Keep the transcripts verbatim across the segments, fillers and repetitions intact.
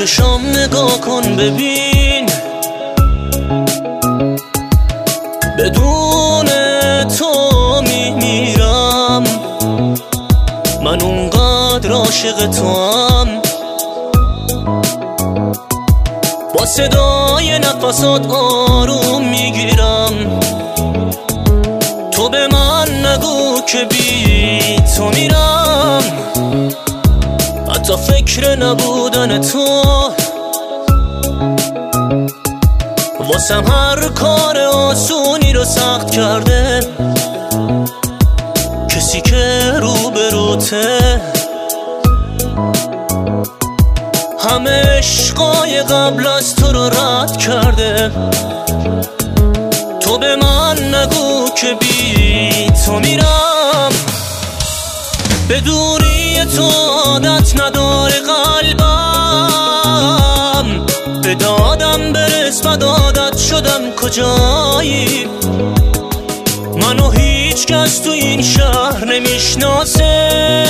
چشام نگاه کن ببین، بدون تو میمیرم. من اونقدر عاشق توام، با صدای نفسات آروم میگیرم. تو به من نگو که بی تو میرم، حتی فکر نبودن تو واسم هر کار آسونی رو سخت کرده. کسی که رو به روته همه عشقای قبل از تو رو رد کرده. تو به من نگو که بی تو میرم، به دوری تو عادت نداره قلبم. به دادم برس و دادت شدم کجایی؟ منو هیچ کس تو این شهر نمیشناسه.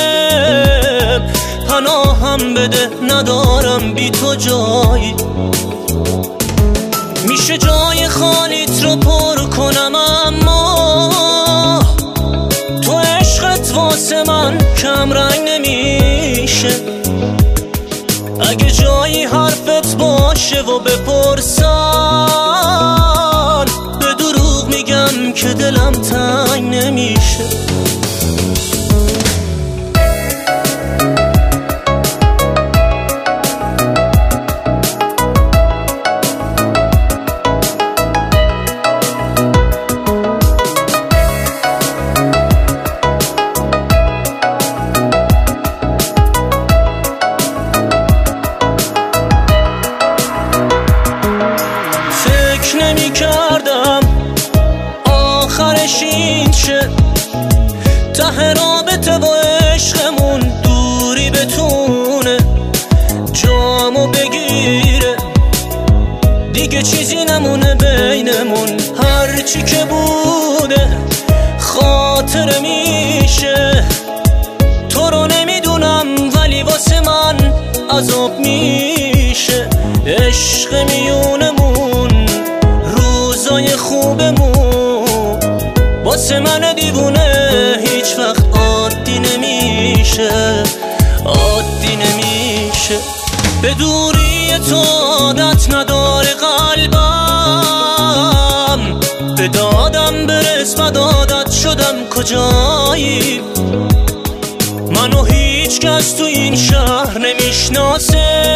پناهم بده ندارم بی تو جایی. میشه جای خالیت رو پر کنم، اما تو عشقت واسه من کم رنگ نمیشه. اگه جایی حرفت باشه و بپرسن، به دروغ میگم که دلم تنگ نمیشه. نمی کردم آخرش این شه، ته رابطه و عشقمون دوری بتونه جامو بگیره. دیگه چیزی نمونه بینمون، هرچی که بوده خاطره میشه. تو رو نمیدونم ولی واسه من عذاب میشه. عشق میونمون روزای خوبمون واسه من دیوونه هیچ وقت عادی نمیشه، عادی نمیشه. به دوری تو عادت نداره قلبم. به دادم برس و دادت شدم کجایی؟ منو هیچ کس تو این شهر نمیشناسه.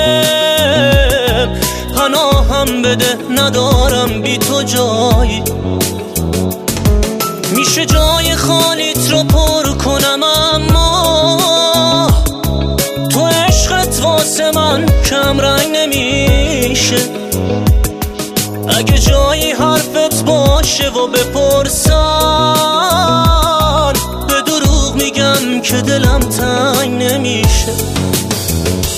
پناهم بده ندارم بی تو جایی. میشه جای خالیت رو پر کنم، اما تو عشقت واسه من کم رنگ نمیشه. اگه جایی حرفت باشه و بپرسن، به دروغ میگم که دلم تنگ نمیشه.